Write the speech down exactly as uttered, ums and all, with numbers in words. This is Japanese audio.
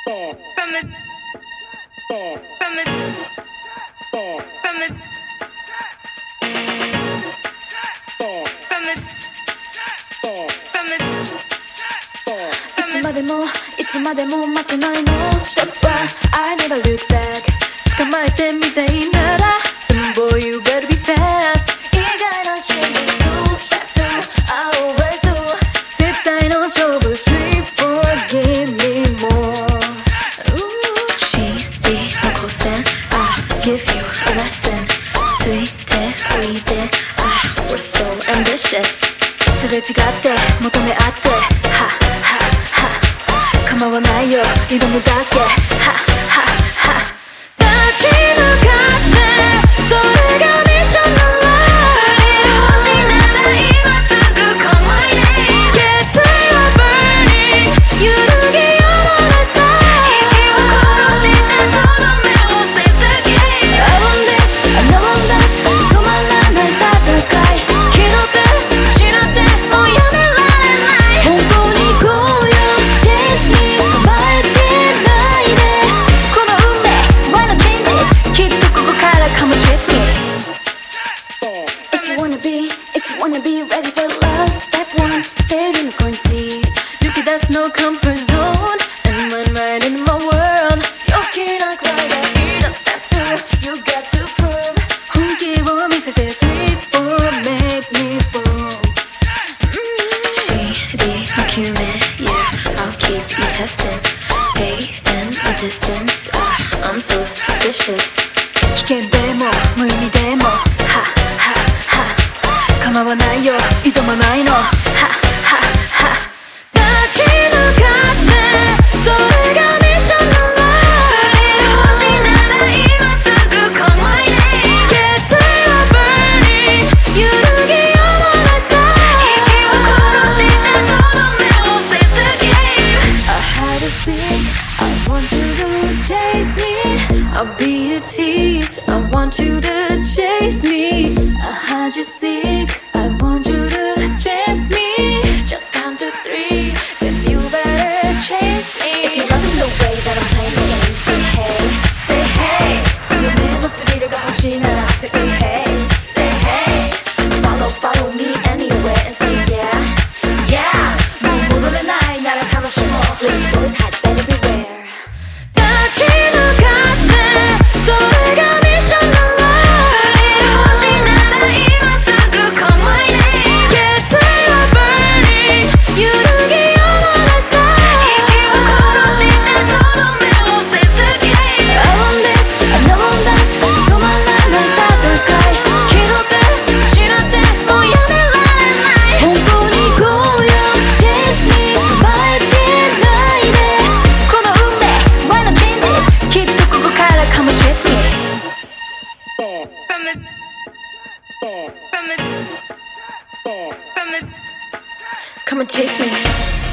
from the from the from the from the from the いつまでもいつまでも待てないの Step one, I never look back 捕まえてみたいなら Then boy you better be fast 意外な真実 Step two, I always do 絶対の勝負 Three, four, give me more Give you a lesson ついておいで Ah, we're so ambitious すれ違って求め合ってははは構わないよ挑むだけははは立ち向かってそれがミッションのライフ欲しいなら今すぐ Call my name 決意は burning 揺るぎをもなさ息を殺してとどめをせずWanna be ready for love Step one, stay in the coin seat 抜け出すの comfort zone And run right into my world 強気なくらいがいいだ Step two, you got to prove 本気を見せて Three, four, make me boom She be my cumin Yeah, I'll keep you testing Hey, in the distance uh, I'm so suspicious 危険でも無意味でもは構わないよ挑まないのははは立ち向かってそれがミッションのライフ欲しいなら今すぐ Call my name 決意は burning 揺るぎをもなさ息を殺してとどめをせず Game I had a seek I want you to chase me I'll be your tease I want you to chase me I had you seek I want you to chase me Just count to three Then you better chase me If you're loving the way that I'm playing the game Say hey, say hey 強めのスリルが欲しいならって Say hey, say hey Follow, follow me anywhere And say yeah, yeah もう戻れないなら楽しもう Please boys had better beware 立ち向かってそれがミッションのライフ欲しいなら今すぐ Call my name 決意は burning 揺るぎをもなさ息を殺してとどめをせず Game I want this, I know that 止まらない戦い気取って失ってもうやめられない本当に行こうよ Taste me 構えてないでこの運命 Why not change it きっとここから Come and chase me From the From the From the Come and chase me